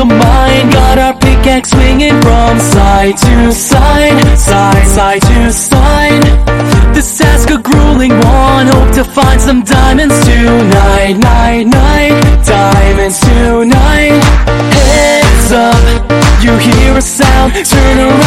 the mine. Got our pickaxe swinging from side to side, side to side. This task a grueling one, hope to find some diamonds tonight, diamonds tonight. Heads up, you hear a sound, turn around.